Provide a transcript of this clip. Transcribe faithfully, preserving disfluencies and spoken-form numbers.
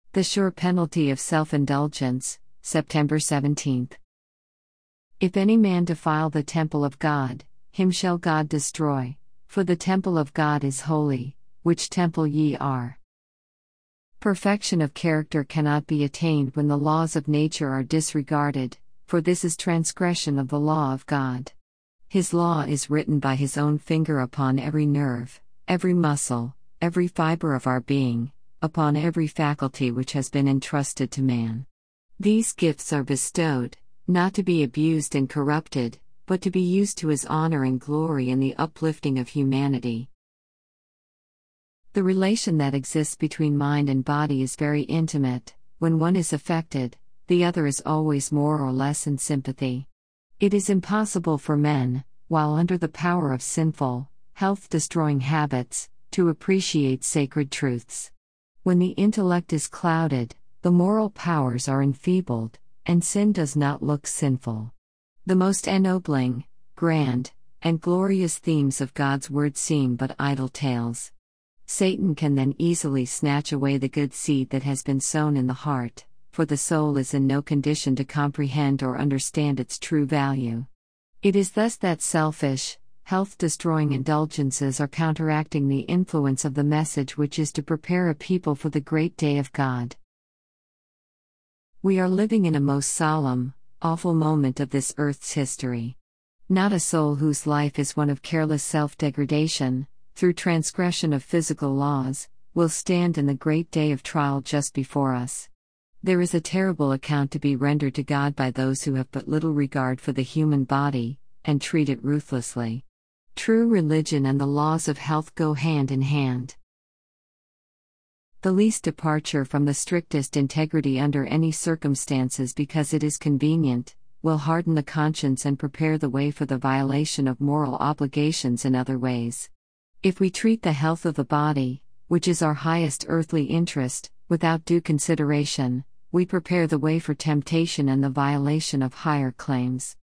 The Sure Penalty of Self-Indulgence, September seventeenth. If any man defile the temple of God, him shall God destroy, for the temple of God is holy, which temple ye are. Perfection of character cannot be attained when the laws of nature are disregarded, for this is transgression of the law of God. His law is written by His own finger upon every nerve, every muscle, every fiber of our being, upon every faculty which has been entrusted to man. These gifts are bestowed, not to be abused and corrupted, but to be used to His honor and glory in the uplifting of humanity. The relation that exists between mind and body is very intimate. When one is affected, the other is always more or less in sympathy. It is impossible for men, while under the power of sinful, health-destroying habits, to appreciate sacred truths. When the intellect is clouded, the moral powers are enfeebled, and sin does not look sinful. The most ennobling, grand, and glorious themes of God's Word seem but idle tales. Satan can then easily snatch away the good seed that has been sown in the heart, for the soul is in no condition to comprehend or understand its true value. It is thus that selfish, health-destroying indulgences are counteracting the influence of the message which is to prepare a people for the great day of God. We are living in a most solemn, awful moment of this earth's history. Not a soul whose life is one of careless self-degradation, through transgression of physical laws, will stand in the great day of trial just before us. There is a terrible account to be rendered to God by those who have but little regard for the human body, and treat it ruthlessly. True religion and the laws of health go hand in hand. The least departure from the strictest integrity under any circumstances because it is convenient, will harden the conscience and prepare the way for the violation of moral obligations in other ways. If we treat the health of the body, which is our highest earthly interest, without due consideration, we prepare the way for temptation and the violation of higher claims.